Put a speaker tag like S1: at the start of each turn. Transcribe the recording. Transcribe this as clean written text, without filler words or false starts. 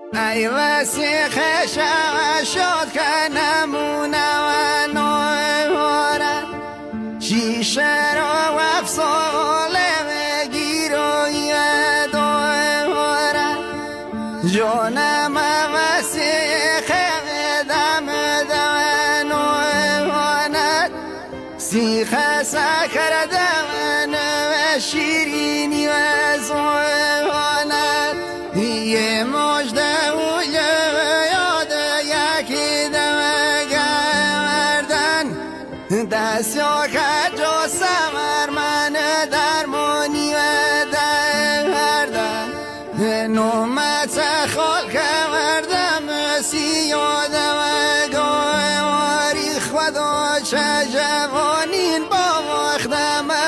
S1: ای وسیخ شد که نمونه و نواره شیشه رو افساله بگیر و یه دواره جانم وسیخ دم نوانت سیخ سکر دم شیرینی و زوانت یه مجده و یاد یکی دم گردن دست یا کجا سمر من درمانی و دردن نومت خال که مردم سیاده و گواری خدا چه جوانین با وقتم